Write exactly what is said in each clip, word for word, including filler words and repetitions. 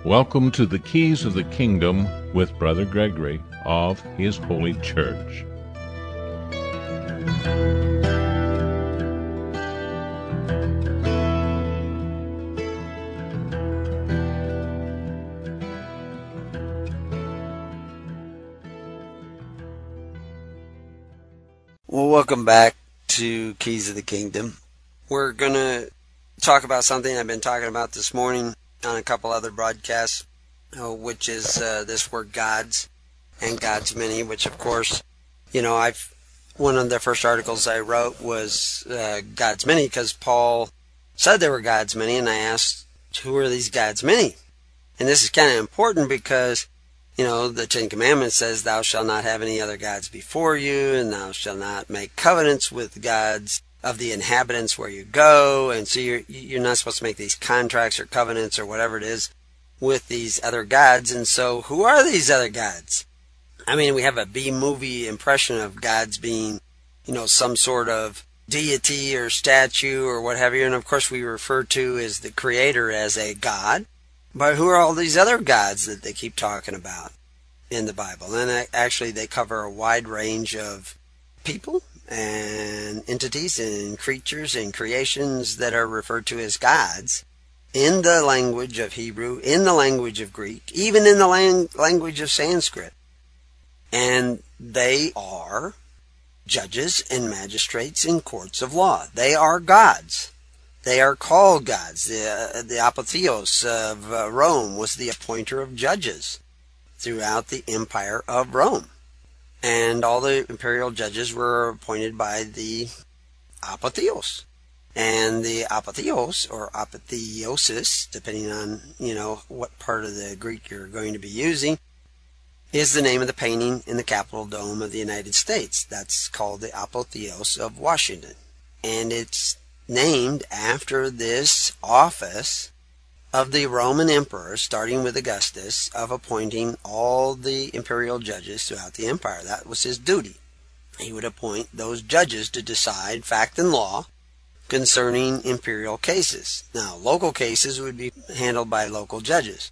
Welcome to the Keys of the Kingdom with Brother Gregory of His Holy Church. Well, welcome back to Keys of the Kingdom. We're going to talk about something I've been talking about this morning on a couple other broadcasts, uh, which is uh, this word gods and God's many, which of course, you know, I've one of the first articles I wrote was uh, God's many, because Paul said there were God's many, and I asked, who are these God's many? And this is kind of important because, you know, the Ten Commandments says, thou shalt not have any other gods before you, and thou shalt not make covenants with gods of the inhabitants where you go. And so you're, you're not supposed to make these contracts or covenants or whatever it is with these other gods. And so who are these other gods? I mean, we have a B-movie impression of gods being, you know, some sort of deity or statue or what have you. And of course we refer to as the Creator as a god. But who are all these other gods that they keep talking about in the Bible? And actually they cover a wide range of people and entities and creatures and creations that are referred to as gods in the language of Hebrew, in the language of Greek, even in the lang- language of Sanskrit. And they are judges and magistrates in courts of law. They are gods. They are called gods. The, uh, the apotheos of uh, Rome was the appointer of judges throughout the empire of Rome. And all the imperial judges were appointed by the apotheos. And the apotheos, or apotheosis, depending on, you know, what part of the Greek you're going to be using, is the name of the painting in the Capitol Dome of the United States. That's called the Apotheos of Washington. And it's named after this office of the Roman emperor, starting with Augustus, of appointing all the imperial judges throughout the empire. That was his duty. He would appoint those judges to decide fact and law concerning imperial cases. Now, local cases would be handled by local judges.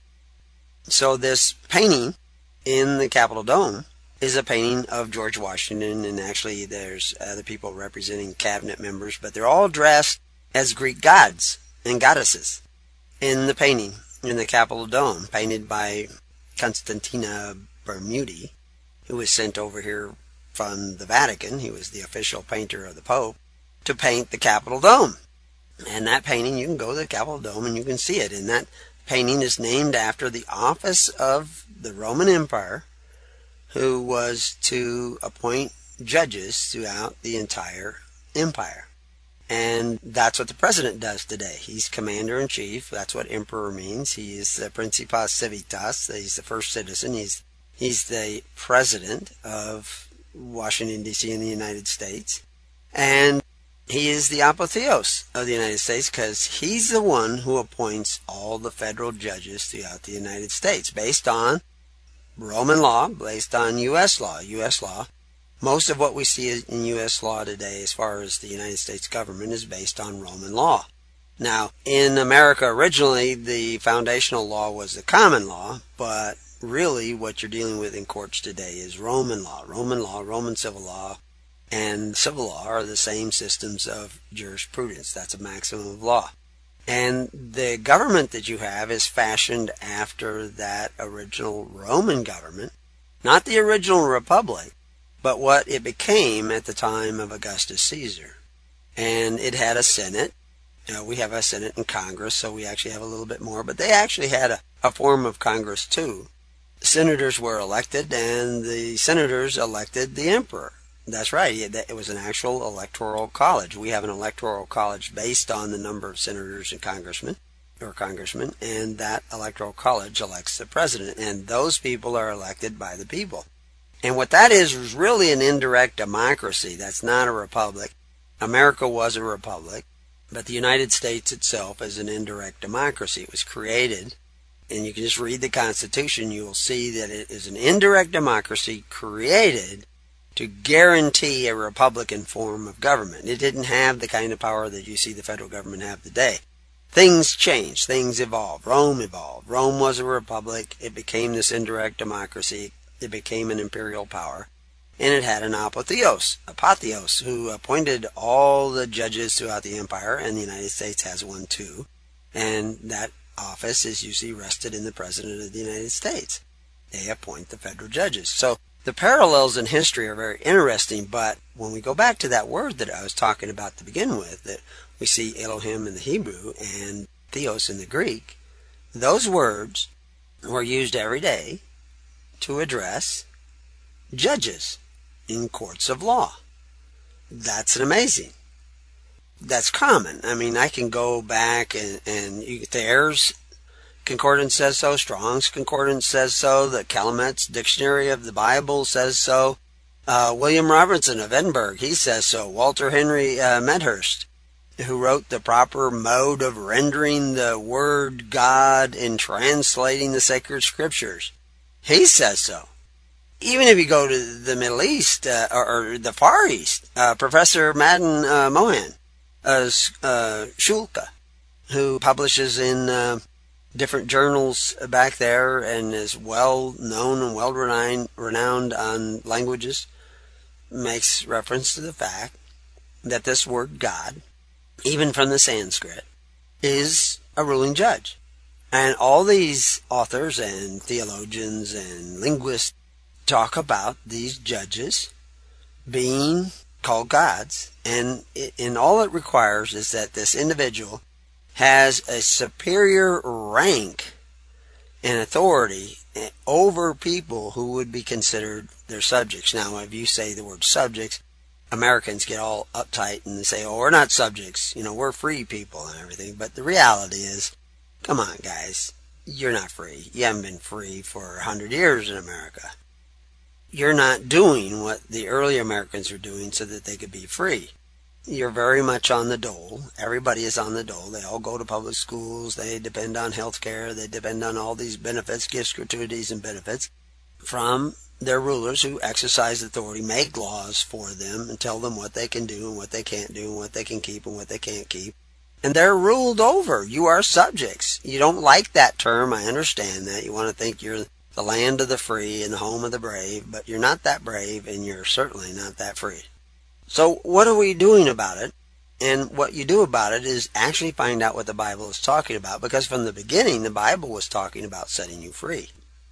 So this painting in the Capitol Dome is a painting of George Washington, and actually there's other people representing cabinet members, but they're all dressed as Greek gods and goddesses in the painting in the Capitol Dome, painted by Constantina Bermudi, who was sent over here from the Vatican. He was the official painter of the Pope to paint the Capitol Dome. And that painting, you can go to the Capitol Dome and you can see it. And that painting is named after the office of the Roman Empire, who was to appoint judges throughout the entire empire. And that's what the president does today. He's commander-in-chief. That's what emperor means. He is the Principes Civitas. He's the first citizen. He's he's the president of Washington, D C in the United States. And he is the apotheos of the United States because he's the one who appoints all the federal judges throughout the United States based on Roman law, based on U S law. U S law. Most of what we see in U S law today as far as the United States government is based on Roman law. Now, in America originally, the foundational law was the common law, but really what you're dealing with in courts today is Roman law. Roman law, Roman civil law, and civil law are the same systems of jurisprudence. That's a maximum of law. And the government that you have is fashioned after that original Roman government, not the original republic, but what it became at the time of Augustus Caesar. And it had a Senate. You know, we have a Senate and Congress, so we actually have a little bit more, but they actually had a, a form of Congress too. Senators were elected, and the senators elected the emperor. That's right. It was an actual electoral college. We have an electoral college based on the number of senators and congressmen, or congressmen, and that electoral college elects the president, and those people are elected by the people. And what that is is really an indirect democracy. That's not a republic. America was a republic, but the United States itself is an indirect democracy. It was created, and you can just read the Constitution. You will see that it is an indirect democracy created to guarantee a Republican form of government. It didn't have the kind of power that you see the federal government have today. things changed, things evolved. Rome evolved. Rome was a republic. It became this indirect democracy. It became an imperial power. And it had an apotheos, apotheos, who appointed all the judges throughout the empire, and the United States has one too. And that office is usually rested in the President of the United States. They appoint the federal judges. So the parallels in history are very interesting, but when we go back to that word that I was talking about to begin with, that we see Elohim in the Hebrew and Theos in the Greek, those words were used every day to address judges in courts of law. That's amazing. That's common. I mean, I can go back and, and you, the Ayres Concordance says so, Strong's Concordance says so, the Calamet's Dictionary of the Bible says so, uh, William Robertson of Edinburgh, he says so, Walter Henry uh, Medhurst, who wrote the proper mode of rendering the word God in translating the sacred scriptures, he says so. Even if you go to the Middle East, uh, or, or the Far East, uh, Professor Madden uh, Mohan, uh, uh, Shulka, who publishes in uh, different journals back there and is well known and well renowned, renowned on languages, makes reference to the fact that this word God, even from the Sanskrit, is a ruling judge. And all these authors and theologians and linguists talk about these judges being called gods, and it, and all it requires is that this individual has a superior rank and authority over people who would be considered their subjects. Now, if you say the word subjects, Americans get all uptight and they say, oh, we're not subjects, you know, we're free people and everything. But the reality is, come on, guys, you're not free. You haven't been free for a hundred years in America. You're not doing what the early Americans were doing so that they could be free. You're very much on the dole. Everybody is on the dole. They all go to public schools. They depend on health care. They depend on all these benefits, gifts, gratuities, and benefits from their rulers who exercise authority, make laws for them, and tell them what they can do and what they can't do and what they can keep and what they can't keep. And they're ruled over. You are subjects. You don't like that term. I understand that. You want to think you're the land of the free and the home of the brave, but you're not that brave and you're certainly not that free. So what are we doing about it? And what you do about it is actually find out what the Bible is talking about, because from the beginning the Bible was talking about setting you free.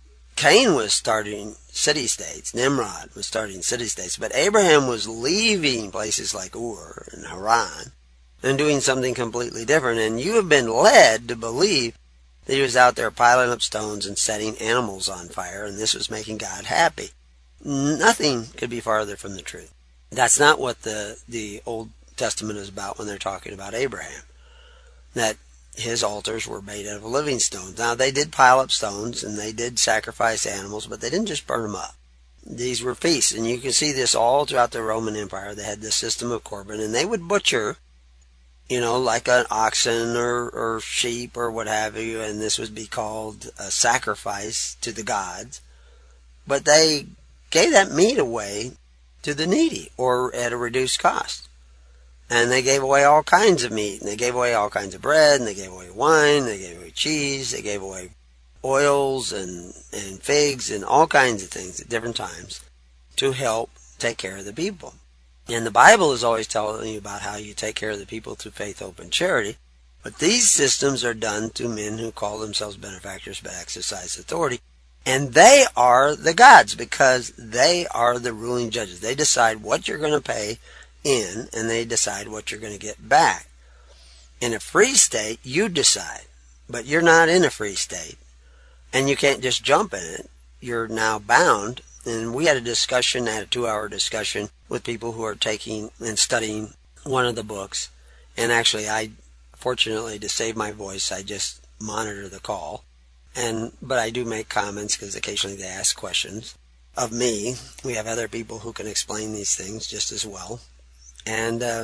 Cain was starting city-states, Nimrod was starting city-states, but Abraham was leaving places like Ur and Haran and doing something completely different. And you have been led to believe that he was out there piling up stones and setting animals on fire, and this was making God happy. Nothing could be farther from the truth. That's not what the, the Old Testament is about when they're talking about Abraham, that his altars were made out of living stones. Now, they did pile up stones, and they did sacrifice animals, but they didn't just burn them up. These were feasts, and you can see this all throughout the Roman Empire. They had this system of Corban, and they would butcher, you know, like an oxen or, or sheep or what have you, and this would be called a sacrifice to the gods. But they gave that meat away to the needy, or at a reduced cost. And they gave away all kinds of meat, and they gave away all kinds of bread, and they gave away wine, they gave away cheese, they gave away oils and, and figs and all kinds of things at different times to help take care of the people. And the Bible is always telling you about how you take care of the people through faith, hope, and charity. But these systems are done to men who call themselves benefactors but exercise authority. And they are the gods, because they are the ruling judges. They decide what you're going to pay in, and they decide what you're going to get back. In a free state, you decide. But you're not in a free state. And you can't just jump in it. You're now bound. And we had a discussion, had a two-hour discussion with people who are taking and studying one of the books. And actually, I, fortunately, to save my voice, I just monitor the call. And but I do make comments because occasionally they ask questions of me. We have other people who can explain these things just as well. And uh,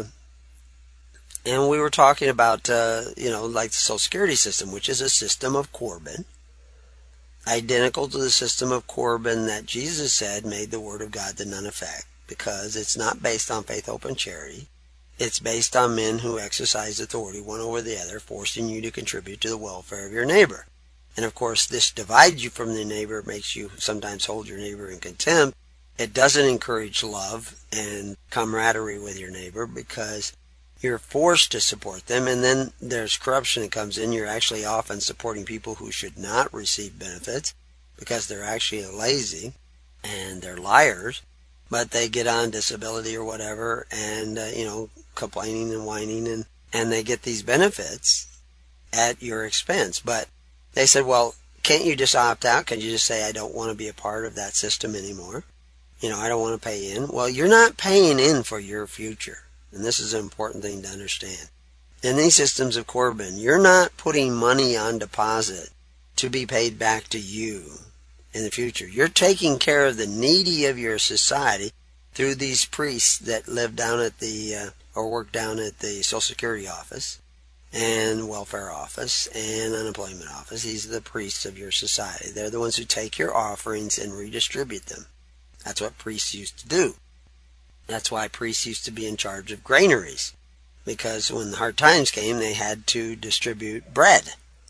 and we were talking about, uh, you know, like the Social Security system, which is a system of Corban, identical to the system of Corban that Jesus said made the Word of God to none effect, because it's not based on faith, hope, and charity. It's based on men who exercise authority one over the other, forcing you to contribute to the welfare of your neighbor. And of course, this divides you from the neighbor, makes you sometimes hold your neighbor in contempt. It doesn't encourage love and camaraderie with your neighbor because you're forced to support them. And then there's corruption that comes in. You're actually often supporting people who should not receive benefits because they're actually lazy and they're liars. But they get on disability or whatever and, uh, you know, complaining and whining, and, and they get these benefits at your expense. But they said, well, can't you just opt out? Can you just say, I don't want to be a part of that system anymore? You know, I don't want to pay in. Well, you're not paying in for your future. And this is an important thing to understand. In these systems of Corban, you're not putting money on deposit to be paid back to you in the future. You're taking care of the needy of your society through these priests that live down at the, uh, or work down at the Social Security office and welfare office and unemployment office. These are the priests of your society. They're the ones who take your offerings and redistribute them. That's what priests used to do. That's why priests used to be in charge of granaries, because when the hard times came, they had to distribute bread.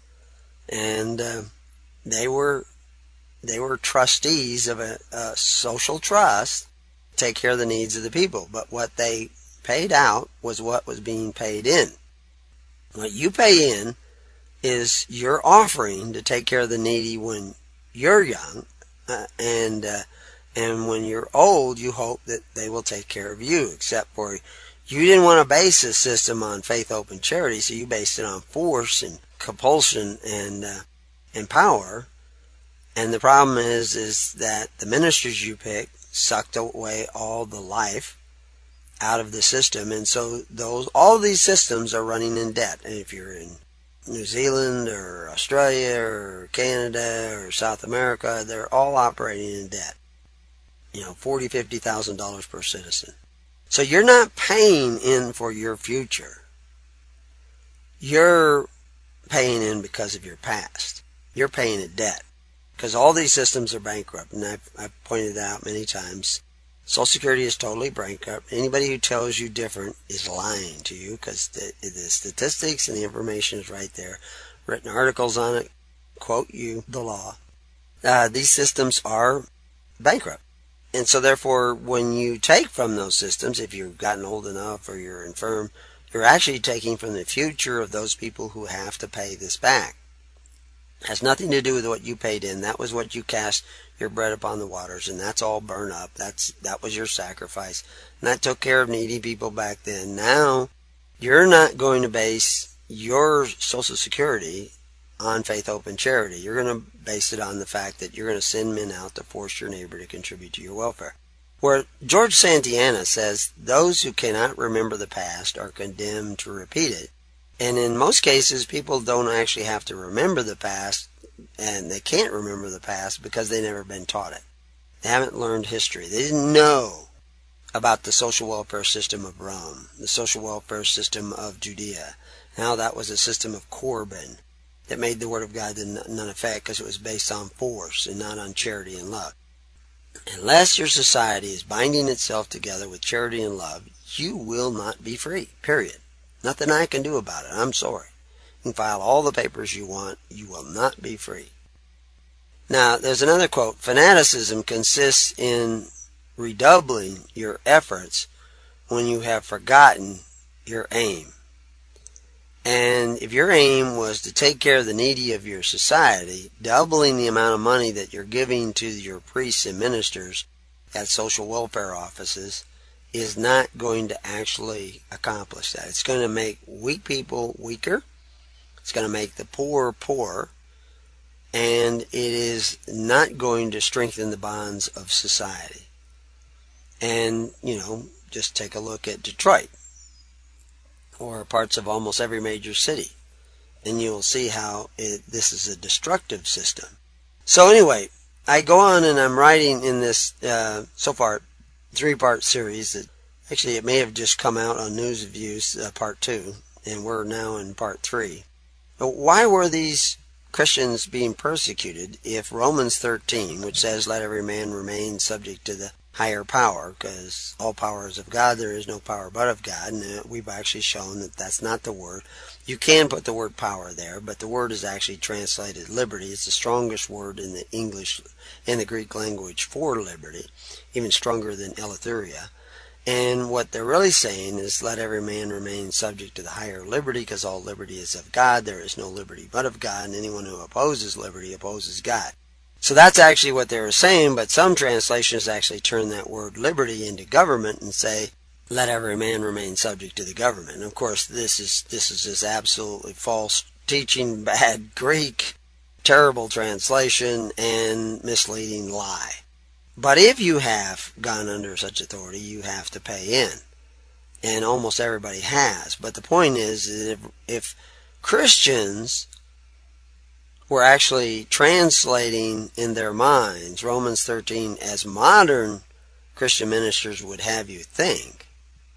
And uh, they were they were trustees of a, a social trust to take care of the needs of the people. But what they paid out was what was being paid in. What you pay in is your offering to take care of the needy when you're young, uh, and uh, and when you're old, you hope that they will take care of you. Except for you didn't want to base this system on faith, hope, and charity, so you based it on force and compulsion and uh, and power. And the problem is, is that the ministers you pick sucked away all the life out of the system, and so those all these systems are running in debt. And if you're in New Zealand or Australia or Canada or South America, they're all operating in debt. You know, forty, fifty thousand dollars per citizen. So you're not paying in for your future. You're paying in because of your past. You're paying a debt because all these systems are bankrupt, and I've, I've pointed that out many times. Social Security is totally bankrupt. Anybody who tells you different is lying to you because the, the statistics and the information is right there. Written articles on it quote you the law. Uh, these systems are bankrupt. And so therefore, when you take from those systems, if you've gotten old enough or you're infirm, you're actually taking from the future of those people who have to pay this back. It has nothing to do with what you paid in. That was what you cast your bread upon the waters, and that's all burned up. That's that was your sacrifice. And that took care of needy people back then. Now, you're not going to base your Social Security on faith, hope, and charity. You're going to base it on the fact that you're going to send men out to force your neighbor to contribute to your welfare. Where George Santayana says, those who cannot remember the past are condemned to repeat it. And in most cases, people don't actually have to remember the past, and they can't remember the past because they've never been taught it. They haven't learned history. They didn't know about the social welfare system of Rome, the social welfare system of Judea. Now that was a system of Corban that made the Word of God none effect because it was based on force and not on charity and love. Unless your society is binding itself together with charity and love, you will not be free, period. Nothing I can do about it. I'm sorry. You can file all the papers you want. You will not be free. Now, there's another quote. Fanaticism consists in redoubling your efforts when you have forgotten your aim. And if your aim was to take care of the needy of your society, doubling the amount of money that you're giving to your priests and ministers at social welfare offices is not going to actually accomplish that. It's going to make weak people weaker. It's going to make the poor poorer. And it is not going to strengthen the bonds of society. And, you know, just take a look at Detroit or parts of almost every major city, and you'll see how it, this is a destructive system. So anyway, I go on and I'm writing in this, uh, so far, three-part series that actually it may have just come out on News Views, uh, part two, and we're now in part three. But why were these Christians being persecuted if Romans thirteen, which says let every man remain subject to the higher power, because all power is of God. There is no power but of God, and we've actually shown that that's not the word. You can put the word power there, but the word is actually translated liberty. It's the strongest word in the English, in the Greek language for liberty, even stronger than Eleutheria. And what they're really saying is, let every man remain subject to the higher liberty, because all liberty is of God. There is no liberty but of God, and anyone who opposes liberty opposes God. So that's actually what they were saying, but some translations actually turn that word liberty into government and say, let every man remain subject to the government. And of course, this is this is just absolutely false teaching, bad Greek, terrible translation, and misleading lie. But if you have gone under such authority, you have to pay in. And almost everybody has. But the point is that if, if Christians were actually translating in their minds Romans thirteen as modern Christian ministers would have you think,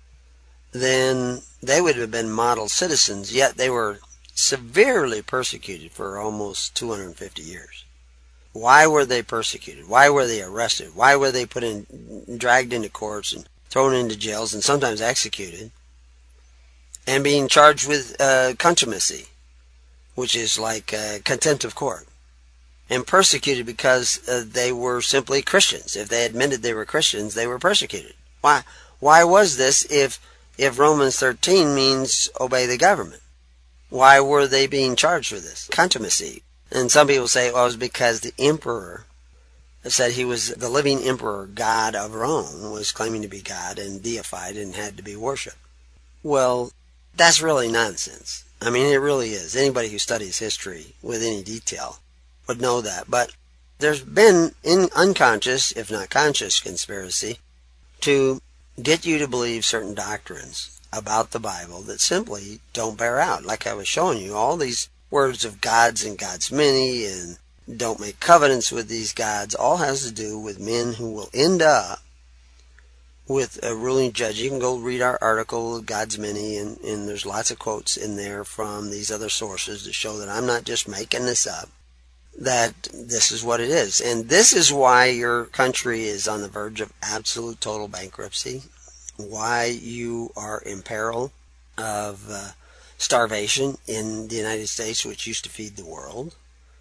then they would have been model citizens, yet they were severely persecuted for almost two hundred fifty years. Why were they persecuted? Why were they arrested? Why were they put in, dragged into courts and thrown into jails and sometimes executed? And being charged with uh, contumacy, which is like uh, contempt of court. And persecuted because uh, they were simply Christians. If they admitted they were Christians, they were persecuted. Why? Why was this if if Romans thirteen means obey the government? Why were they being charged with this? Contumacy. And some people say, well, it was because the emperor said he was the living emperor, God of Rome, was claiming to be God and deified and had to be worshipped. Well, that's really nonsense. I mean, it really is. Anybody who studies history with any detail would know that. But there's been in unconscious, if not conscious, conspiracy to get you to believe certain doctrines about the Bible that simply don't bear out. Like I was showing you, all these words of gods and gods many and don't make covenants with these gods all has to do with men who will end up with a ruling judge. You can go read our article, God's Many, and, and there's lots of quotes in there from these other sources to show that I'm not just making this up, that this is what it is. And this is why your country is on the verge of absolute total bankruptcy, why you are in peril of uh, starvation in the United States, which used to feed the world,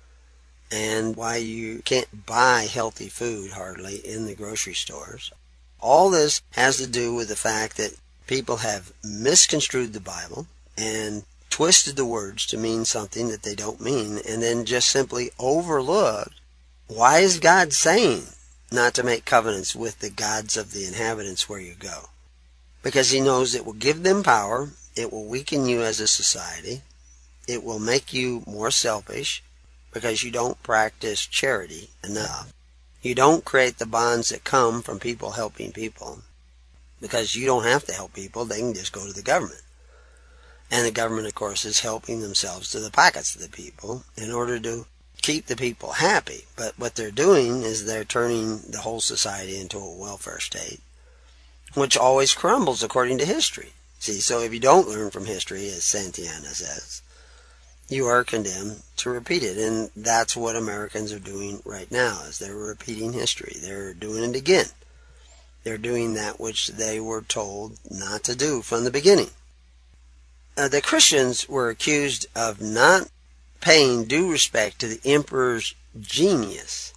and why you can't buy healthy food hardly in the grocery stores. All this has to do with the fact that people have misconstrued the Bible and twisted the words to mean something that they don't mean, and then just simply overlooked, why is God saying not to make covenants with the gods of the inhabitants where you go? Because he knows it will give them power, it will weaken you as a society, it will make you more selfish because you don't practice charity enough. You don't create the bonds that come from people helping people, because you don't have to help people. They can just go to the government. And the government, of course, is helping themselves to the pockets of the people in order to keep the people happy. But what they're doing is they're turning the whole society into a welfare state, which always crumbles according to history. See, so if you don't learn from history, as Santayana says, you are condemned to repeat it. And that's what Americans are doing right now, is they're repeating history. They're doing it again. They're doing that which they were told not to do from the beginning. Uh, the Christians were accused of not paying due respect to the emperor's genius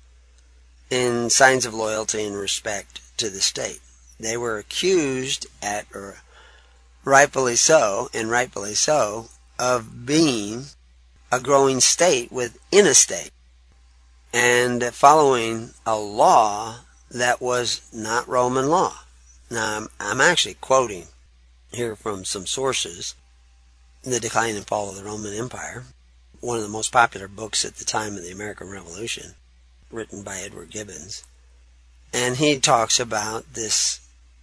in signs of loyalty and respect to the state. They were accused, at or rightfully so, and rightfully so, of being a growing state within a state and following a law that was not Roman law. Now, I'm, I'm actually quoting here from some sources, The Decline and Fall of the Roman Empire, one of the most popular books at the time of the American Revolution, written by Edward Gibbons. And he talks about this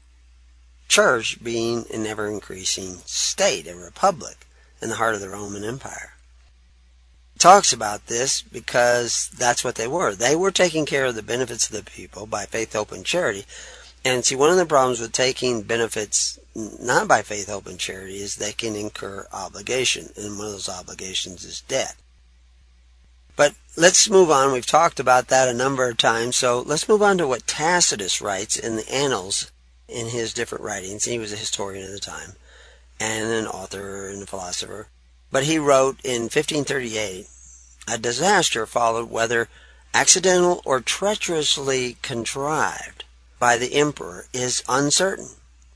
church being an ever-increasing state, a republic, in the heart of the Roman Empire. He talks about this because that's what they were. They were taking care of the benefits of the people by faith, hope, and charity. And see, one of the problems with taking benefits not by faith, hope, and charity is they can incur obligation, and one of those obligations is debt. But let's move on. We've talked about that a number of times, so let's move on to what Tacitus writes in the Annals in his different writings. He was a historian at the time and an author and a philosopher. But he wrote in fifteen thirty-eight, a disaster followed, whether accidental or treacherously contrived by the emperor is uncertain,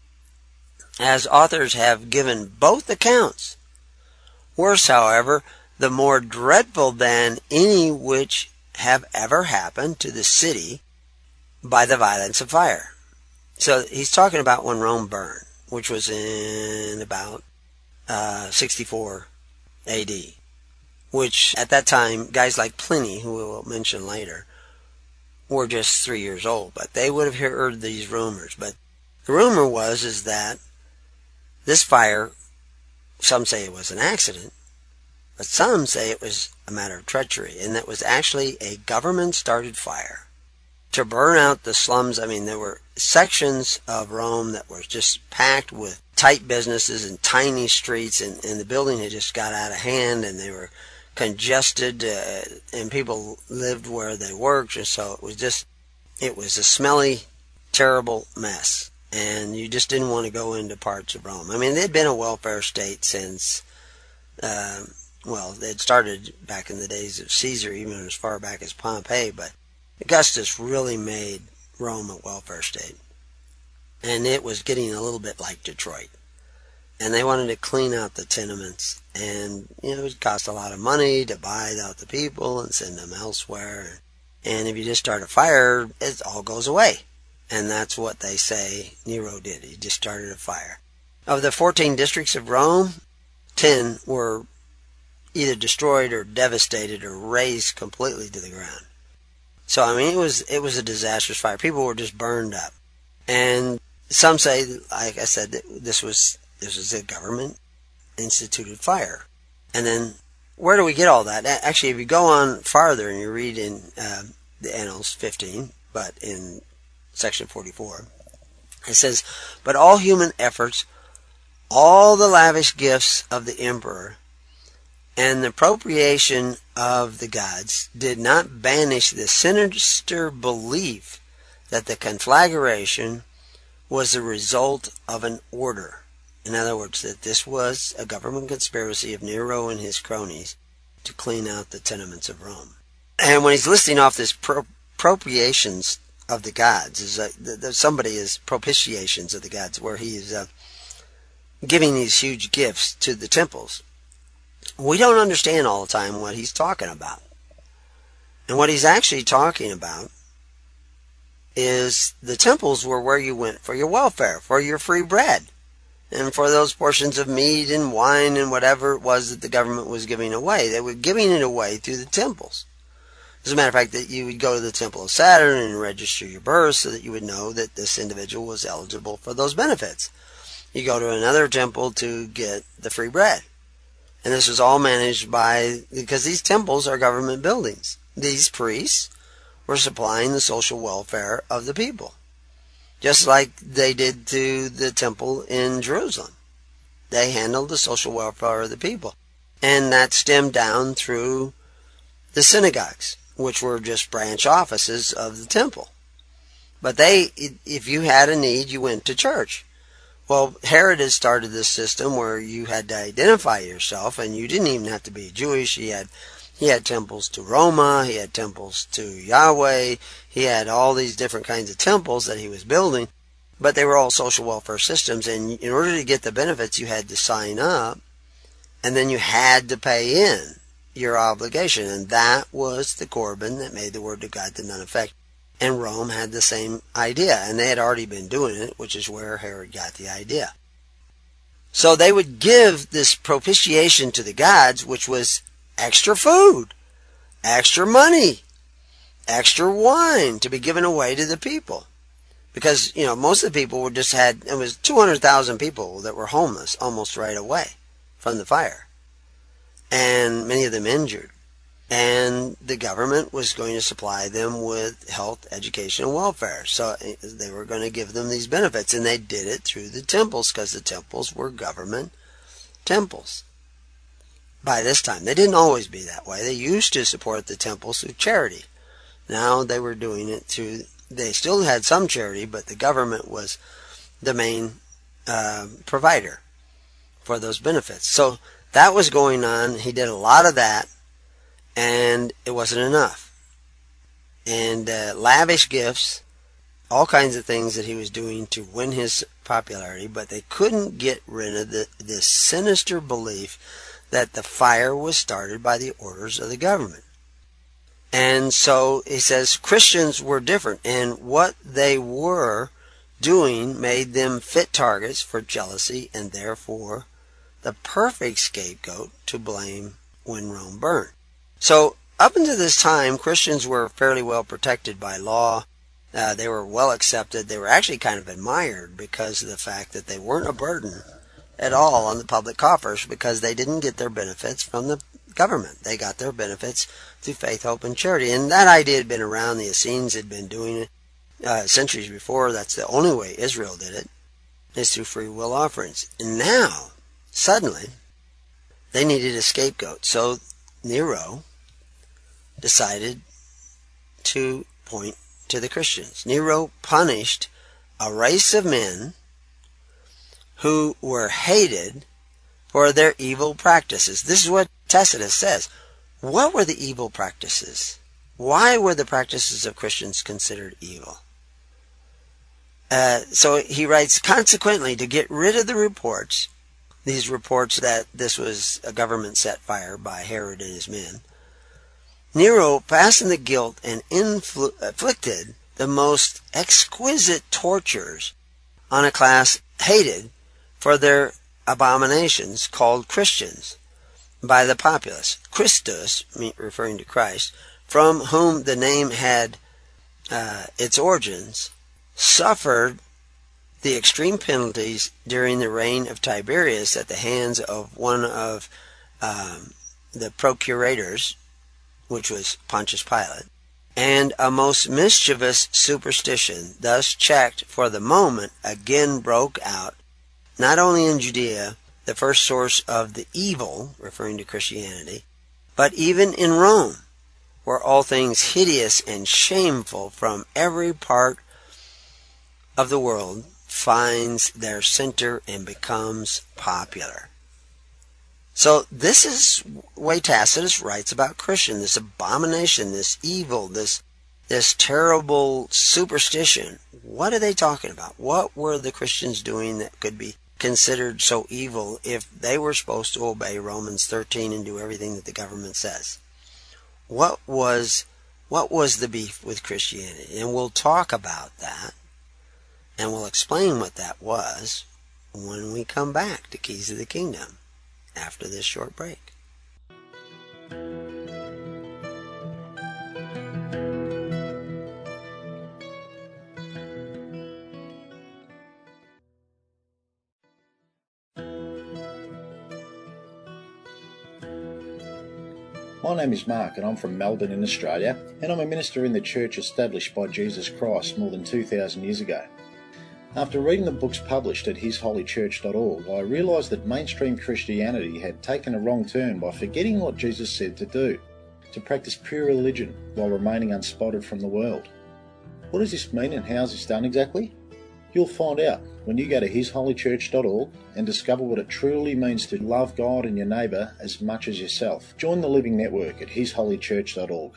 as authors have given both accounts. Worse, however, the more dreadful than any which have ever happened to the city by the violence of fire. So he's talking about when Rome burned, which was in about uh, sixty-four A D, which at that time, guys like Pliny, who we'll mention later, were just three years old, but they would have heard these rumors. But the rumor was is that this fire, some say it was an accident, but some say it was a matter of treachery, and that was actually a government-started fire to burn out the slums. I mean, there were sections of Rome that were just packed with tight businesses and tiny streets, and, and the building had just got out of hand, and they were congested, uh, and people lived where they worked, and so it was just, it was a smelly, terrible mess, and you just didn't want to go into parts of Rome. I mean, they'd been a welfare state since, uh, well, they'd started back in the days of Caesar, even as far back as Pompey, but Augustus really made Rome a welfare state, and it was getting a little bit like Detroit. And they wanted to clean out the tenements, and you know, it would cost a lot of money to buy out the people and send them elsewhere. And if you just start a fire, it all goes away. And that's what they say Nero did. He just started a fire. Of the fourteen districts of Rome, ten were either destroyed or devastated or razed completely to the ground. So I mean, it was it was a disastrous fire. People were just burned up. And some say, like I said, this was this was a government instituted fire. And then where do we get all that? Actually, if you go on farther and you read in uh, the Annals fifteen, but in section forty-four, it says, but all human efforts, all the lavish gifts of the emperor, and the appropriation of the gods did not banish the sinister belief that the conflagration was the result of an order. In other words, that this was a government conspiracy of Nero and his cronies to clean out the tenements of Rome. And when he's listing off this pro- appropriations of the gods, is uh, the, the, somebody is propitiations of the gods, where he is uh, giving these huge gifts to the temples. We don't understand all the time what he's talking about. And what he's actually talking about is the temples were where you went for your welfare, for your free bread, and for those portions of meat and wine and whatever it was that the government was giving away. They were giving it away through the temples. As a matter of fact, that you would go to the Temple of Saturn and register your birth so that you would know that this individual was eligible for those benefits. You go to another temple to get the free bread. And this was all managed by, because these temples are government buildings. These priests were supplying the social welfare of the people, just like they did to the temple in Jerusalem. They handled the social welfare of the people. And that stemmed down through the synagogues, which were just branch offices of the temple. But they, if you had a need, you went to church. Well, Herod had started this system where you had to identify yourself, and you didn't even have to be Jewish. He had he had temples to Roma, he had temples to Yahweh, he had all these different kinds of temples that he was building, but they were all social welfare systems, and in order to get the benefits, you had to sign up, and then you had to pay in your obligation, and that was the Corban that made the word of God to none effect. And Rome had the same idea, and they had already been doing it, which is where Herod got the idea. So they would give this propitiation to the gods, which was extra food, extra money, extra wine to be given away to the people. Because, you know, most of the people were just had, it was two hundred thousand people that were homeless almost right away from the fire. And many of them injured. And the government was going to supply them with health, education, and welfare. So they were going to give them these benefits. And they did it through the temples, because the temples were government temples. by this time. They didn't always be that way. They used to support the temples through charity. Now they were doing it through, they still had some charity, but the government was the main uh, provider for those benefits. So that was going on. He did a lot of that, and it wasn't enough. And uh, lavish gifts, all kinds of things that he was doing to win his popularity, but they couldn't get rid of the, this sinister belief that the fire was started by the orders of the government. And so he says Christians were different, and what they were doing made them fit targets for jealousy and therefore the perfect scapegoat to blame when Rome burned. So up until this time, Christians were fairly well protected by law. Uh, they were well accepted. They were actually kind of admired because of the fact that they weren't a burden at all on the public coffers, because they didn't get their benefits from the government. They got their benefits through faith, hope, and charity. And that idea had been around. The Essenes had been doing it uh, centuries before. That's the only way Israel did it, is through free will offerings. And now, suddenly, they needed a scapegoat. So Nero decided to point to the Christians. Nero punished a race of men who were hated for their evil practices. This is what Tacitus says. What were the evil practices? Why were the practices of Christians considered evil? Uh, so he writes, consequently, to get rid of the reports, these reports that this was a government set fire by Herod and his men, Nero fastened the guilt and influ- inflicted the most exquisite tortures on a class hated for their abominations called Christians by the populace. Christus, referring to Christ, from whom the name had uh, its origins, suffered the extreme penalties during the reign of Tiberius at the hands of one of um, the procurators, which was Pontius Pilate, and a most mischievous superstition, thus checked for the moment, again broke out, not only in Judea, the first source of the evil, referring to Christianity, but even in Rome, where all things hideous and shameful from every part of the world finds their center and becomes popular. So this is the way Tacitus writes about Christian, this abomination, this evil, this this terrible superstition. What are they talking about? What were the Christians doing that could be considered so evil if they were supposed to obey Romans thirteen and do everything that the government says? What was what was the beef with Christianity? And we'll talk about that, and we'll explain what that was when we come back to Keys of the Kingdom after this short break. My name is Mark and I'm from Melbourne in Australia, and I'm a minister in the church established by Jesus Christ more than two thousand years ago. After reading the books published at his holy church dot org, I realised that mainstream Christianity had taken a wrong turn by forgetting what Jesus said to do, to practice pure religion while remaining unspotted from the world. What does this mean and how is this done exactly? You'll find out when you go to his holy church dot org and discover what it truly means to love God and your neighbour as much as yourself. Join the Living Network at his holy church dot org.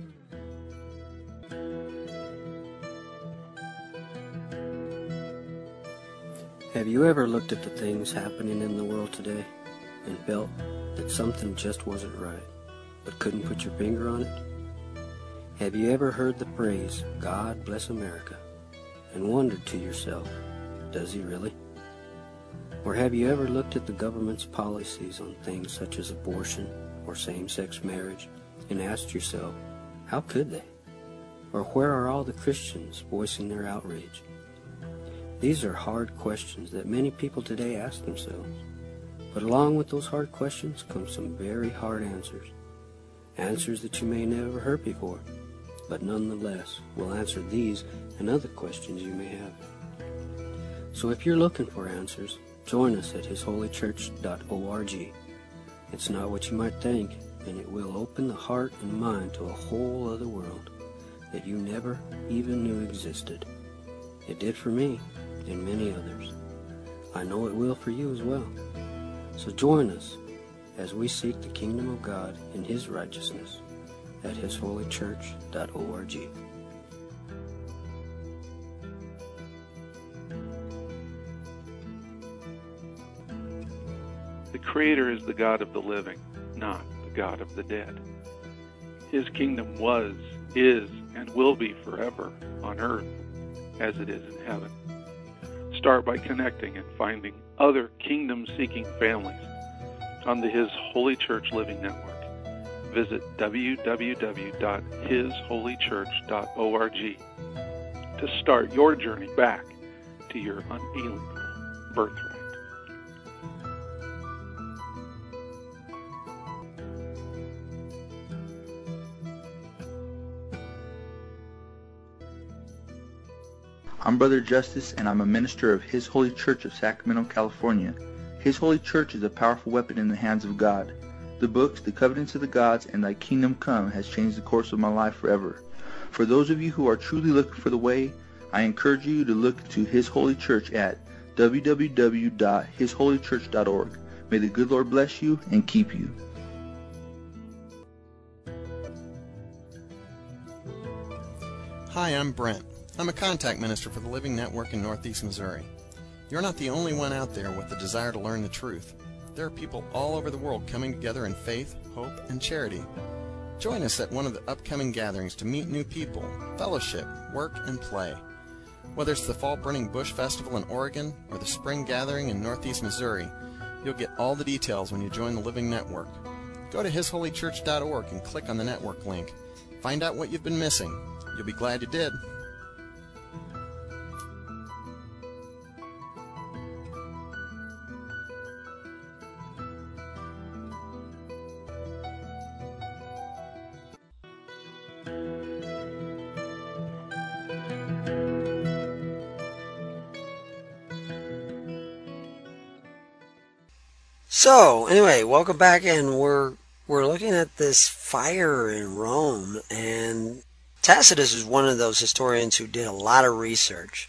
Have you ever looked at the things happening in the world today and felt that something just wasn't right, but couldn't put your finger on it? Have you ever heard the phrase, God bless America, and wondered to yourself, does he really? Or have you ever looked at the government's policies on things such as abortion or same-sex marriage and asked yourself, how could they? Or where are all the Christians voicing their outrage? These are hard questions that many people today ask themselves. But along with those hard questions come some very hard answers. Answers that you may never heard before, but nonetheless will answer these and other questions you may have. So if you're looking for answers, join us at his holy church dot org. It's not what you might think, and it will open the heart and mind to a whole other world that you never even knew existed. It did for me, and many others. I know it will for you as well. So join us as we seek the kingdom of God and His righteousness at his holy church dot org. The Creator is the God of the living, not the God of the dead. His kingdom was, is, and will be forever on earth as it is in heaven. Start by connecting and finding other kingdom-seeking families on the His Holy Church Living Network. Visit w w w dot his holy church dot org to start your journey back to your unalienable birthright. I'm Brother Justice, and I'm a minister of His Holy Church of Sacramento, California. His Holy Church is a powerful weapon in the hands of God. The books, The Covenants of the Gods, and Thy Kingdom Come has changed the course of my life forever. For those of you who are truly looking for the way, I encourage you to look to His Holy Church at w w w dot his holy church dot org. May the good Lord bless you and keep you. Hi, I'm Brent. I'm a contact minister for the Living Network in Northeast Missouri. You're not the only one out there with the desire to learn the truth. There are people all over the world coming together in faith, hope, and charity. Join us at one of the upcoming gatherings to meet new people, fellowship, work, and play. Whether it's the Fall Burning Bush Festival in Oregon or the Spring Gathering in Northeast Missouri, you'll get all the details when you join the Living Network. Go to his holy church dot org and click on the network link. Find out what you've been missing. You'll be glad you did. So, anyway, welcome back, and we're we're looking at this fire in Rome, and Tacitus is one of those historians who did a lot of research.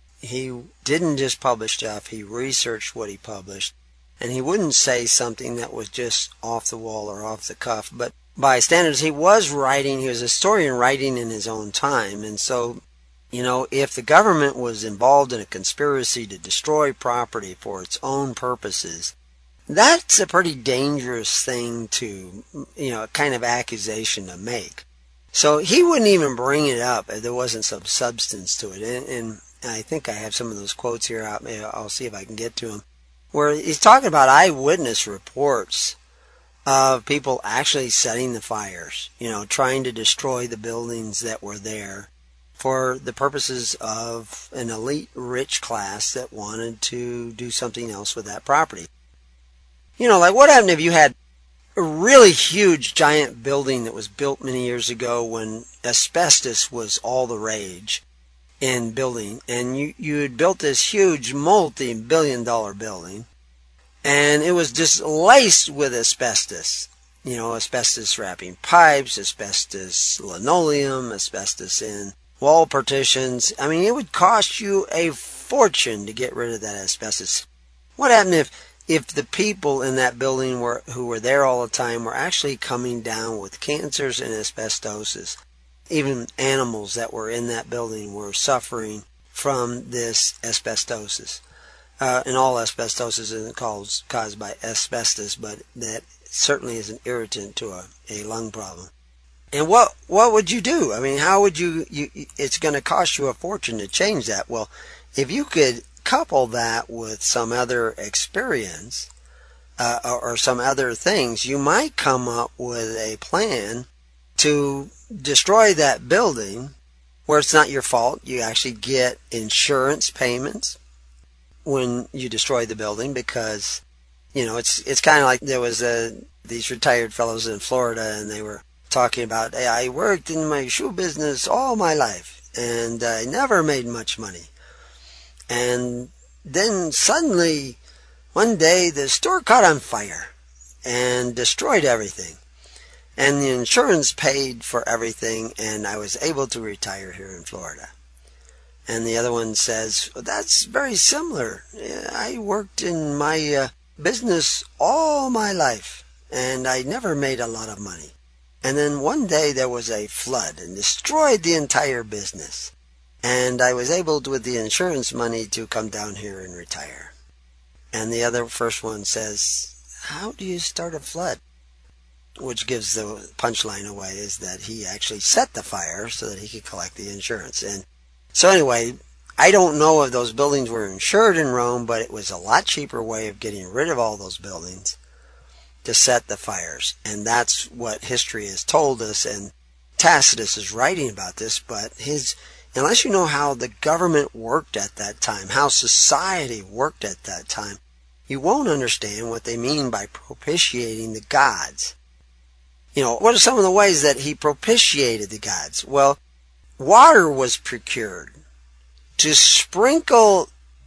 He didn't just publish stuff, he researched what he published, and he wouldn't say something that was just off the wall or off the cuff, but by standards, he was writing, he was a historian writing in his own time, and so, you know, if the government was involved in a conspiracy to destroy property for its own purposes, that's a pretty dangerous thing to, you know, a kind of accusation to make. So he wouldn't even bring it up if there wasn't some substance to it. And, and I think I have some of those quotes here out. Maybe I'll see if I can get to them. Where he's talking about eyewitness reports of people actually setting the fires, you know, trying to destroy the buildings that were there for the purposes of an elite rich class that wanted to do something else with that property. You know, like what happened if you had a really huge giant building that was built many years ago when asbestos was all the rage in building, and you, you had built this huge multi-billion dollar building, and it was just laced with asbestos. You know, asbestos wrapping pipes, asbestos linoleum, asbestos in wall partitions. I mean, it would cost you a fortune to get rid of that asbestos. What happened if if the people in that building were who were there all the time were actually coming down with cancers and asbestosis? Even animals that were in that building were suffering from this asbestosis. Uh, and all asbestosis isn't caused, caused by asbestos, but that certainly is an irritant to a, a lung problem. And what what would you do? I mean, how would you, you it's going to cost you a fortune to change that. Well, if you could couple that with some other experience uh, or, or some other things, you might come up with a plan to destroy that building where it's not your fault. You actually get insurance payments when you destroy the building because, you know, it's it's kind of like there was a, these retired fellows in Florida, and they were talking about, hey, I worked in my shoe business all my life and I never made much money. And then suddenly, one day, the store caught on fire. and destroyed everything. And the insurance paid for everything, and I was able to retire here in Florida. And the other one says, well, that's very similar. I worked in my uh, business all my life, and I never made a lot of money. And then one day there was a flood and destroyed the entire business. And I was able to, with the insurance money, to come down here and retire. And the other first one says, how do you start a flood? Which gives the punchline away, is that he actually set the fire so that he could collect the insurance. And so anyway, I don't know if those buildings were insured in Rome, but it was a lot cheaper way of getting rid of all those buildings to set the fires. And that's what history has told us, and Tacitus is writing about this, but his, unless you know how the government worked at that time, how society worked at that time, you won't understand what they mean by propitiating the gods. You know, what are some of the ways that he propitiated the gods? Well, water was procured to sprinkle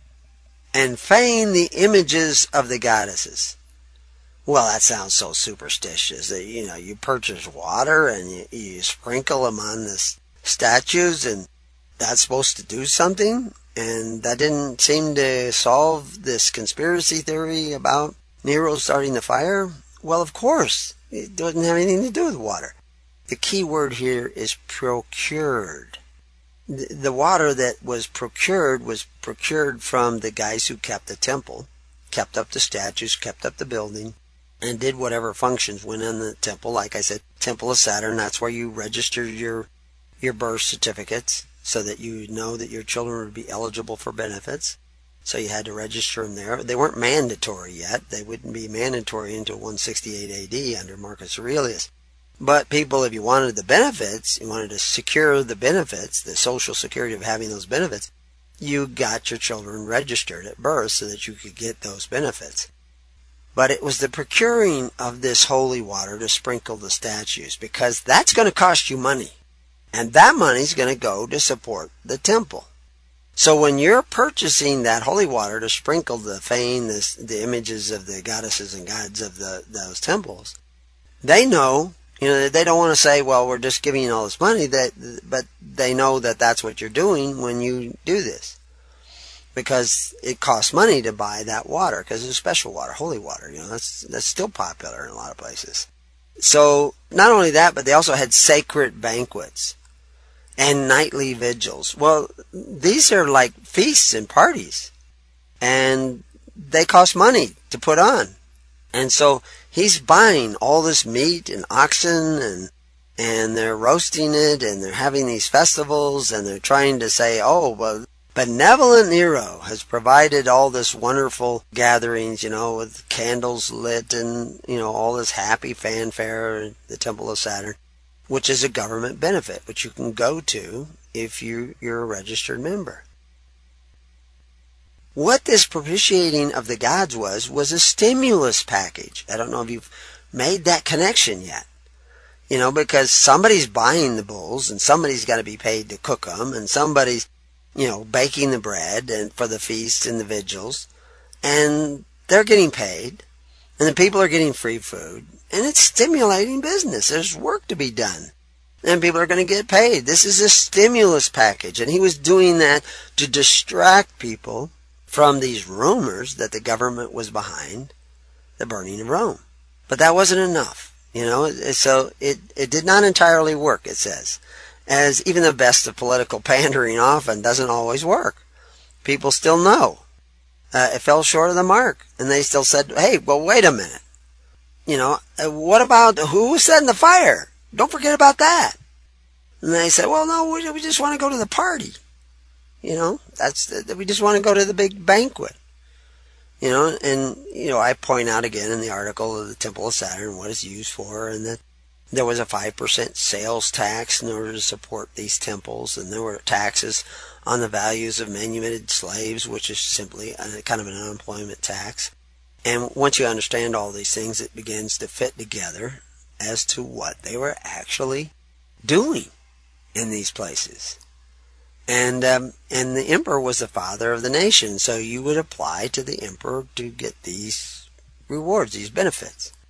and feign the images of the goddesses. Well, that sounds so superstitious that, you know, you purchase water and you, you sprinkle them on the statues, and that's supposed to do something? And that didn't seem to solve this conspiracy theory about Nero starting the fire? Well, of course. It doesn't have anything to do with water. The key word here is procured. The water that was procured was procured from the guys who kept the temple, kept up the statues, kept up the building, and did whatever functions went in the temple. Like I said, Temple of Saturn, that's where you registered your your birth certificates so that you know that your children would be eligible for benefits. So you had to register them there. They weren't mandatory yet. They wouldn't be mandatory until one sixty-eight A D under Marcus Aurelius. But people, if you wanted the benefits, you wanted to secure the benefits, the social security of having those benefits, you got your children registered at birth so that you could get those benefits. But it was the procuring of this holy water to sprinkle the statues, because that's going to cost you money. And that money's going to go to support the temple. So when you're purchasing that holy water to sprinkle the fane, the, the images of the goddesses and gods of the, those temples, they know, you know, they don't want to say, well, we're just giving you all this money, that, but they know that that's what you're doing when you do this. Because it costs money to buy that water, because it's special water, holy water, you know, that's, that's still popular in a lot of places. So not only that, but they also had sacred banquets and nightly vigils. Well, these are like feasts and parties, and they cost money to put on. And so he's buying all this meat and oxen, and and they're roasting it, and they're having these festivals, and they're trying to say, oh, well, benevolent Nero has provided all this wonderful gatherings, you know, with candles lit and, you know, all this happy fanfare in the Temple of Saturn, which is a government benefit, which you can go to if you, you're a registered member. What this propitiating of the gods was, was a stimulus package. I don't know if you've made that connection yet. You know, because somebody's buying the bulls, and somebody's got to be paid to cook them, and somebody's, you know, baking the bread and for the feasts and the vigils, and they're getting paid, and the people are getting free food, and it's stimulating business. There's work to be done, and people are going to get paid. This is a stimulus package, and he was doing that to distract people from these rumors that the government was behind the burning of Rome. But that wasn't enough, you know, so it, it did not entirely work, it says. As even the best of political pandering often doesn't always work. People still know. Uh, it fell short of the mark. And they still said, hey, well, wait a minute. You know, uh, what about who was setting the fire? Don't forget about that. And they said, well, no, we, we just want to go to the party. You know, that's the, we just want to go to the big banquet. You know, and, you know, I point out again in the article of the Temple of Saturn what it's used for, and that there was a five percent sales tax in order to support these temples, and there were taxes on the values of manumitted slaves, which is simply a, kind of an unemployment tax. And once you understand all these things, it begins to fit together as to what they were actually doing in these places. And um, and the emperor was the father of the nation, so you would apply to the emperor to get these rewards, these benefits.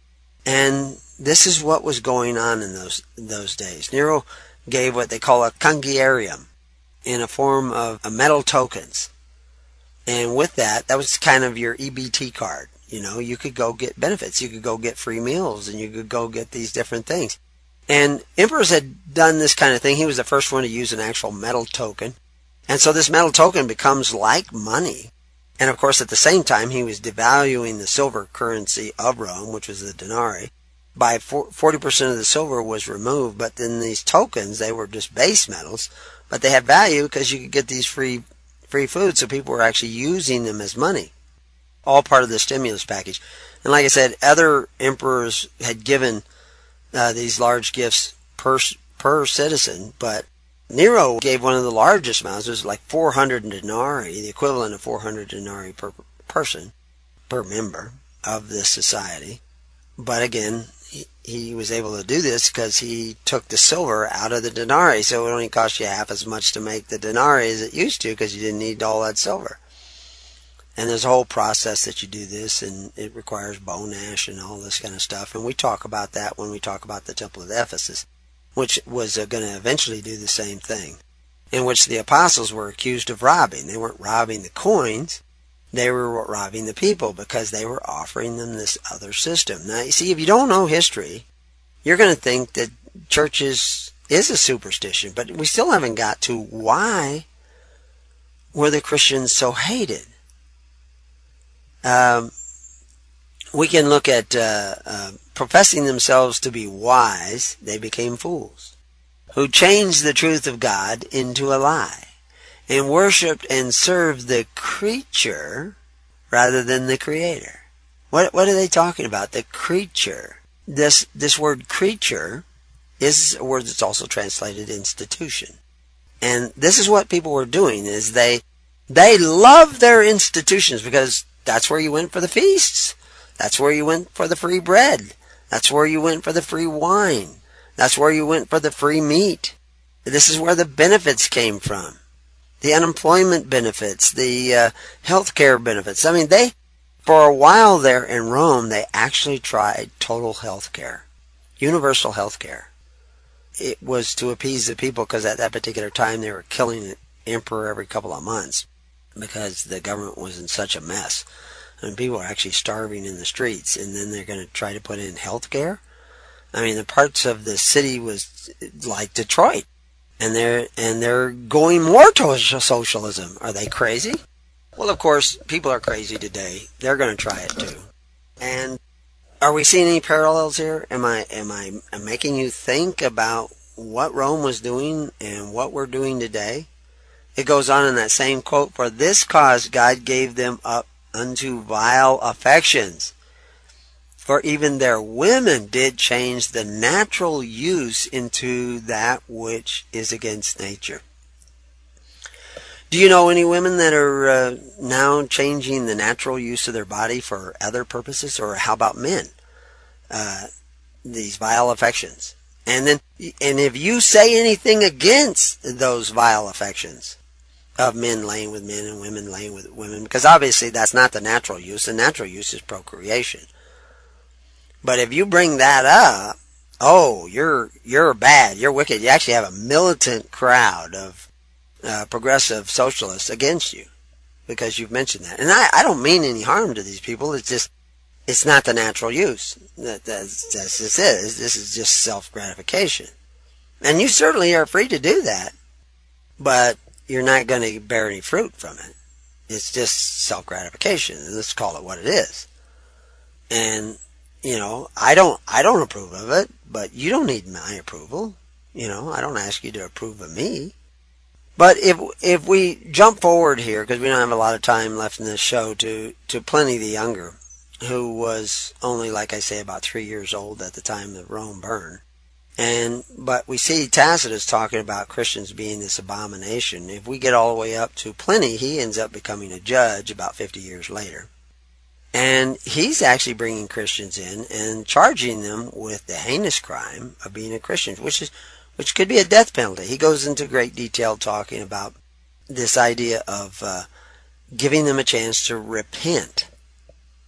And this is what was going on in those in those days. Nero gave what they call a congiarium in a form of metal tokens. And with that, that was kind of your E B T card. You know, you could go get benefits. You could go get free meals, and you could go get these different things. And emperors had done this kind of thing. He was the first one to use an actual metal token. And so this metal token becomes like money. And of course, at the same time, he was devaluing the silver currency of Rome, which was the denarii. By forty percent of the silver was removed, but then these tokens, they were just base metals, but they had value because you could get these free free food, so people were actually using them as money. All part of the stimulus package. And like I said, other emperors had given uh, these large gifts per per citizen, but Nero gave one of the largest amounts. It was like four hundred denarii, the equivalent of four hundred denarii per person, per member of this society. But again, he, he was able to do this because he took the silver out of the denarii, so it only cost you half as much to make the denarii as it used to because you didn't need all that silver. And there's a whole process that you do this, and it requires bone ash and all this kind of stuff. And we talk about that when we talk about the Temple of Ephesus, which was uh, going to eventually do the same thing, in which the apostles were accused of robbing. They weren't robbing the coins. They were robbing the people because they were offering them this other system. Now, you see, if you don't know history, you're going to think that churches is a superstition, but we still haven't got to why were the Christians so hated. Um, we can look at uh, uh, professing themselves to be wise, they became fools, who changed the truth of God into a lie, and worshipped and served the creature rather than the Creator. What what are they talking about? The creature. This this word creature is a word that's also translated institution. And this is what people were doing, is they they loved their institutions because that's where you went for the feasts. That's where you went for the free bread. That's where you went for the free wine. That's where you went for the free meat. This is where the benefits came from. The unemployment benefits, the uh, health care benefits. I mean, they, for a while there in Rome, they actually tried total health care, universal health care. It was to appease the people because at that particular time they were killing the emperor every couple of months because the government was in such a mess. And people are actually starving in the streets, and then they're going to try to put in health care. I mean, the parts of the city was like Detroit, and they're and they're going more towards socialism. Are they crazy? Well, of course, people are crazy today. They're going to try it too. And are we seeing any parallels here? Am I am I am making you think about what Rome was doing and what we're doing today? It goes on in that same quote, "For this cause God gave them up unto vile affections. For even their women did change the natural use into that which is against nature." Do you know any women that are uh, now changing the natural use of their body for other purposes? Or how about men? Uh, these vile affections. And then, and if you say anything against those vile affections of men laying with men and women laying with women, because obviously that's not the natural use. The natural use is procreation. But if you bring that up, oh, you're you're bad, you're wicked. You actually have a militant crowd of uh, progressive socialists against you because you've mentioned that. And I, I don't mean any harm to these people. It's just, it's not the natural use. That, that's, that's just it. This is just self-gratification. And you certainly are free to do that. But you're not going to bear any fruit from it. It's just self-gratification. Let's call it what it is. And, you know, I don't, I don't approve of it, but you don't need my approval. You know, I don't ask you to approve of me. But if, if we jump forward here, because we don't have a lot of time left in this show, to, to Pliny the Younger, who was only, like I say, about three years old at the time that Rome burned. And but we see Tacitus talking about Christians being this abomination. If we get all the way up to Pliny, he ends up becoming a judge about fifty years later. And he's actually bringing Christians in and charging them with the heinous crime of being a Christian, which is which could be a death penalty. He goes into great detail talking about this idea of uh, giving them a chance to repent.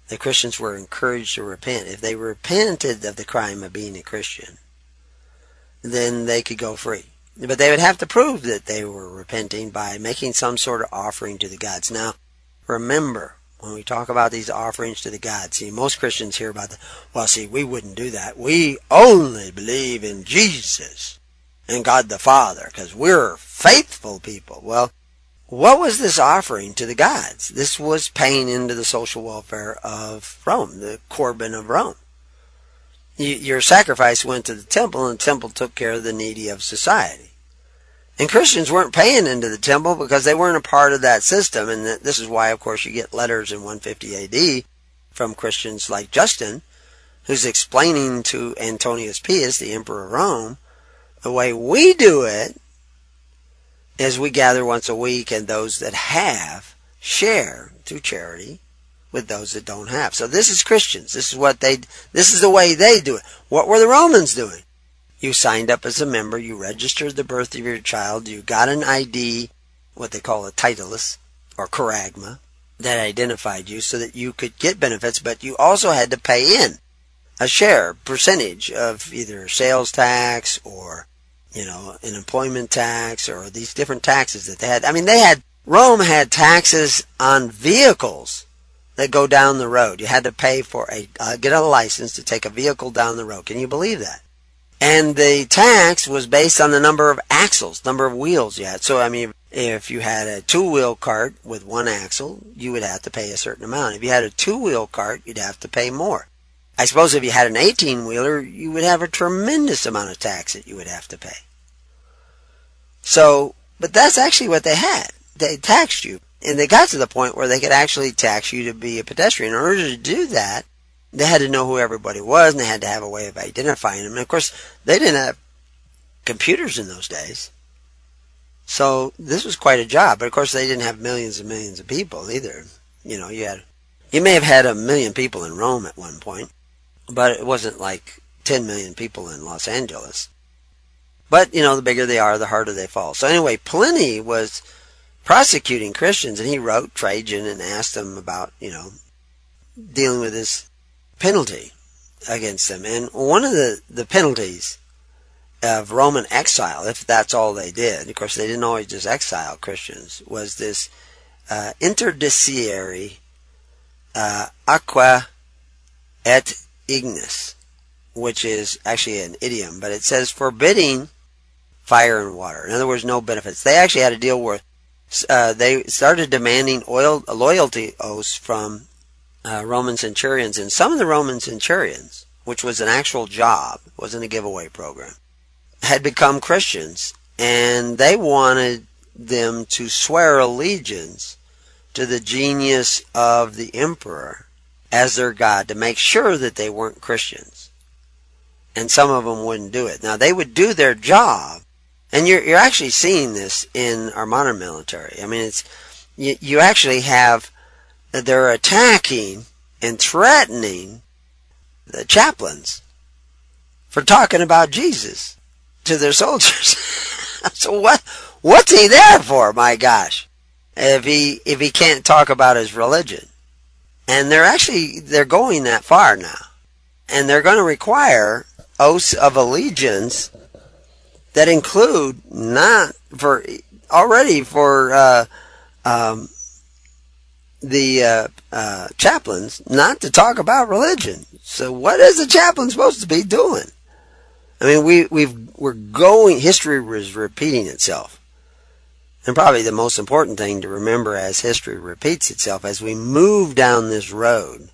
the Christians were encouraged to repent. If they repented of the crime of being a Christian, then they could go free. But they would have to prove that they were repenting by making some sort of offering to the gods. Now, remember, when we talk about these offerings to the gods, see, most Christians hear about that. Well, see, we wouldn't do that. We only believe in Jesus and God the Father because we're faithful people. Well, what was this offering to the gods? This was paying into the social welfare of Rome, the Corban of Rome. You, your sacrifice went to the temple, and the temple took care of the needy of society. And Christians weren't paying into the temple because they weren't a part of that system. And this is why, of course, you get letters in one fifty A D from Christians like Justin, who's explaining to Antonius Pius, the Emperor of Rome, the way we do it is we gather once a week, and those that have share through charity with those that don't have. So this is Christians. This is what they, this is the way they do it. What were the Romans doing? You signed up as a member, you registered the birth of your child, you got an I D, what they call a titulus, or charagma, that identified you so that you could get benefits, but you also had to pay in a share, percentage of either sales tax or, you know, an employment tax or these different taxes that they had. I mean, they had, Rome had taxes on vehicles that go down the road. You had to pay for a, uh, get a license to take a vehicle down the road. Can you believe that? And the tax was based on the number of axles, number of wheels you had. So, I mean, if you had a two-wheel cart with one axle, you would have to pay a certain amount. If you had a two-wheel cart, you'd have to pay more. I suppose if you had an eighteen-wheeler, you would have a tremendous amount of tax that you would have to pay. So, but that's actually what they had. They taxed you. And they got to the point where they could actually tax you to be a pedestrian. In order to do that, they had to know who everybody was, and they had to have a way of identifying them. And of course, they didn't have computers in those days. So this was quite a job. But of course, they didn't have millions and millions of people either. You know, you had, you may have had a million people in Rome at one point, but it wasn't like ten million people in Los Angeles. But, you know, the bigger they are, the harder they fall. So anyway, Pliny was prosecuting Christians, and he wrote Trajan and asked them about, you know, dealing with this penalty against them. And one of the, the penalties of Roman exile, if that's all they did, of course they didn't always just exile Christians, was this uh, interdiciere uh, aqua et ignis, which is actually an idiom, but it says forbidding fire and water. In other words, no benefits. They actually had to deal with, uh, they started demanding oil, loyalty oaths from uh, Roman centurions, and some of the Roman centurions, which was an actual job, wasn't a giveaway program, had become Christians, and they wanted them to swear allegiance to the genius of the emperor as their god to make sure that they weren't Christians. And some of them wouldn't do it. Now, they would do their job, and you're, you're actually seeing this in our modern military. I mean, it's, you, you actually have, they're attacking and threatening the chaplains for talking about Jesus to their soldiers. So what, what's he there for, my gosh, if he, if he can't talk about his religion? And they're actually, they're going that far now. And they're going to require oaths of allegiance that include not for, already for, uh, um, the, uh, uh, chaplains not to talk about religion. So what is the chaplain supposed to be doing? I mean, we, we've, we're going, history was repeating itself. And probably the most important thing to remember as history repeats itself as we move down this road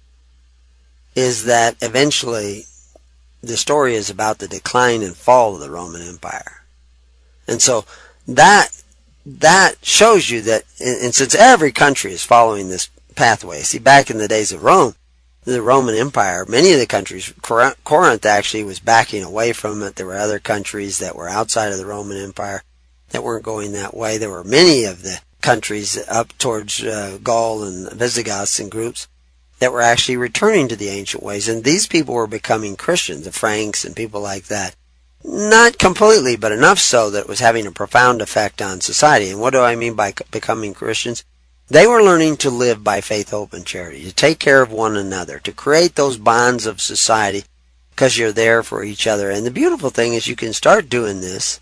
is that eventually the story is about the decline and fall of the Roman Empire. And so that, that shows you that, and since every country is following this pathway, see, back in the days of Rome, the Roman Empire, many of the countries, Corinth actually was backing away from it. There were other countries that were outside of the Roman Empire that weren't going that way. There were many of the countries up towards uh, Gaul and Visigoths and groups that were actually returning to the ancient ways. And these people were becoming Christians, the Franks and people like that. Not completely, but enough so that it was having a profound effect on society. And what do I mean by becoming Christians? They were learning to live by faith, hope, and charity, to take care of one another, to create those bonds of society because you're there for each other. And the beautiful thing is you can start doing this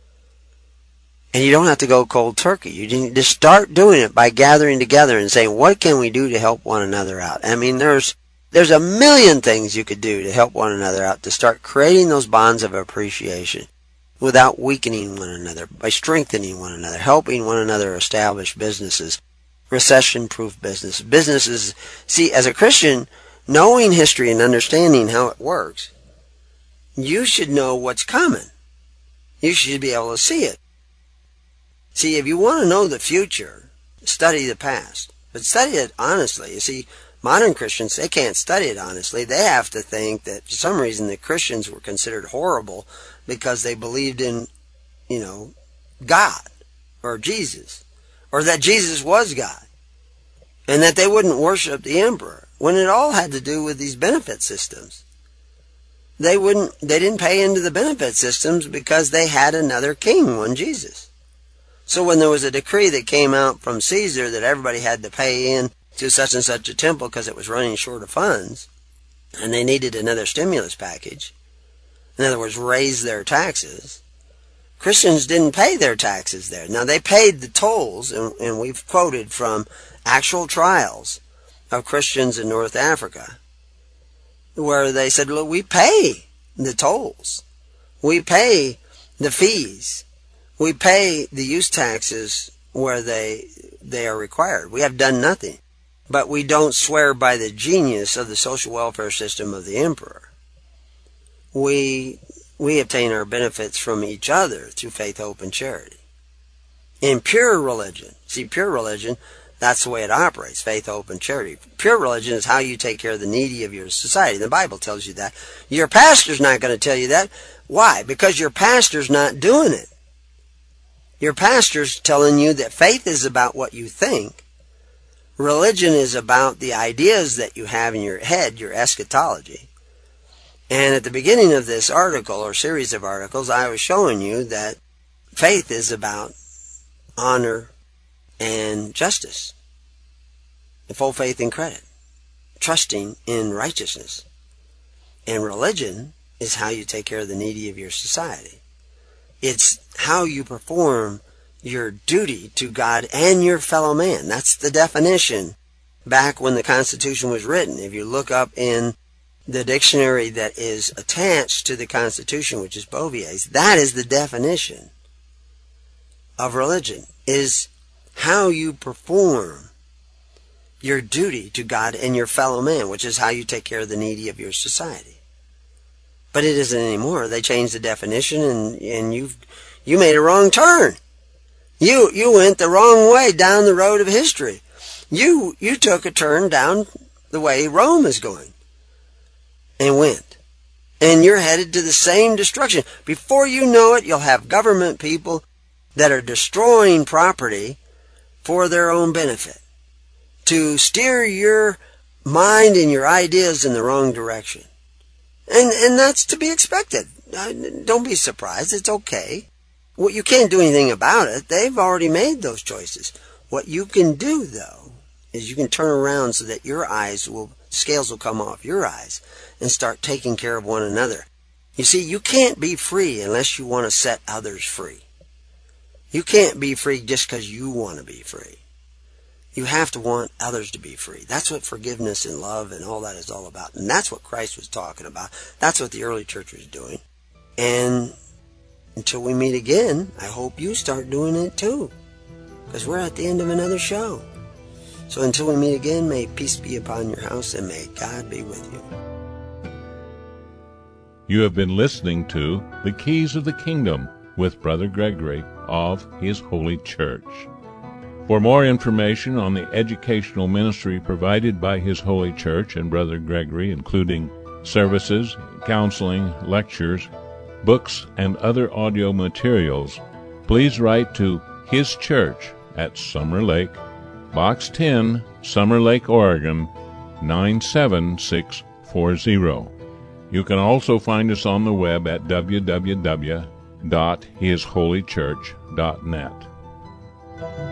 and you don't have to go cold turkey. You can just start doing it by gathering together and saying, what can we do to help one another out? I mean, there's there's a million things you could do to help one another out, to start creating those bonds of appreciation without weakening one another, by strengthening one another, helping one another establish businesses, recession-proof business. Businesses, see, as a Christian, knowing history and understanding how it works, you should know what's coming. You should be able to see it. See, if you want to know the future, study the past. But study it honestly. You see, modern Christians, they can't study it honestly. They have to think that for some reason the Christians were considered horrible because they believed in, you know, God or Jesus, or that Jesus was God, and that they wouldn't worship the emperor, when it all had to do with these benefit systems. They wouldn't, they didn't pay into the benefit systems because they had another king, one Jesus. So when there was a decree that came out from Caesar that everybody had to pay in to such and such a temple because it was running short of funds, and they needed another stimulus package, in other words, raise their taxes, Christians didn't pay their taxes there. Now, they paid the tolls, and, and we've quoted from actual trials of Christians in North Africa, where they said, look, we pay the tolls. We pay the fees. We pay the use taxes where they they are required. We have done nothing. But we don't swear by the genius of the social welfare system of the emperor. We we obtain our benefits from each other through faith, hope, and charity. In pure religion, see, pure religion, that's the way it operates, faith, hope, and charity. Pure religion is how you take care of the needy of your society. The Bible tells you that. Your pastor's not going to tell you that. Why? Because your pastor's not doing it. Your pastor's telling you that faith is about what you think. Religion is about the ideas that you have in your head, your eschatology. And at the beginning of this article, or series of articles, I was showing you that faith is about honor and justice, and full faith and credit, trusting in righteousness. And religion is how you take care of the needy of your society. It's how you perform your duty to God and your fellow man. That's the definition back when the Constitution was written. If you look up in the dictionary that is attached to the Constitution, which is Bovier's, that is the definition of religion, is how you perform your duty to God and your fellow man, which is how you take care of the needy of your society. But it isn't anymore. They changed the definition, and, and you've you made a wrong turn. You you went the wrong way down the road of history. You you took a turn down the way Rome is going, and went. And you're headed to the same destruction. Before you know it, you'll have government people that are destroying property for their own benefit, to steer your mind and your ideas in the wrong direction. And and that's to be expected. Don't be surprised. It's okay. Well, you can't do anything about it. They've already made those choices. What you can do, though, is you can turn around so that your eyes will, scales will come off your eyes and start taking care of one another. You see, you can't be free unless you want to set others free. You can't be free just because you want to be free. You have to want others to be free. That's what forgiveness and love and all that is all about. And that's what Christ was talking about. That's what the early church was doing. And until we meet again, I hope you start doing it too, because we're at the end of another show. So until we meet again, may peace be upon your house and may God be with you. You have been listening to The Keys of the Kingdom with Brother Gregory of His Holy Church. For more information on the educational ministry provided by His Holy Church and Brother Gregory, including services, counseling, lectures, books, and other audio materials, please write to His Church at Summer Lake, Box ten, Summer Lake, Oregon, nine seven six four zero. You can also find us on the web at w w w dot his holy church dot net.